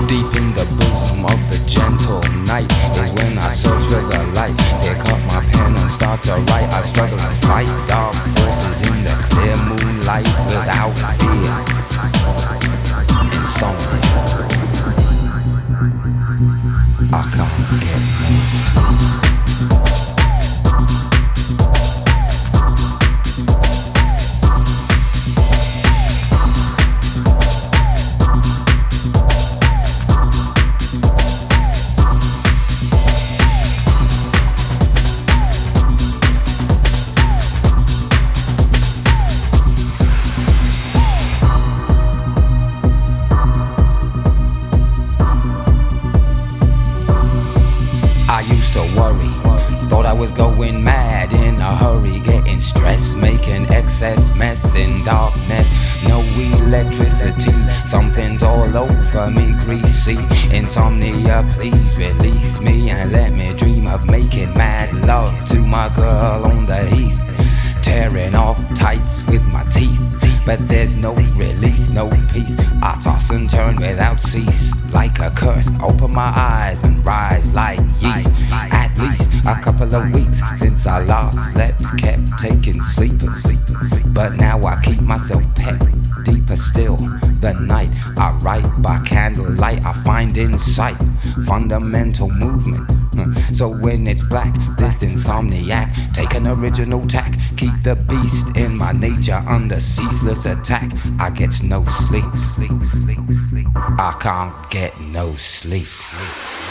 Deep in the bosom of the gentle night is when I search for the light. Pick up my pen and start to write. I struggle to fight dark forces in the clear moonlight without fear. Insomnia, I can't get no sleep. I used to worry, thought I was going mad in a hurry, getting stressed, making excess mess in darkness. No electricity, something's all over me, greasy. Insomnia, please release me and let me dream of making mad love to my girl on the heath. Tearing off tights with my teeth, but there's no release, no peace. I toss and turn without cease, like a curse. Open my eyes and rise like yeast. At least a couple of weeks since I last slept, kept taking sleepers, but now I keep myself pet. Deeper still, the night I write by candlelight. I find insight, fundamental movement. So when it's black, this insomniac, take an original tack. Keep the beast in my nature under ceaseless attack. I get no sleep. I can't get no sleep.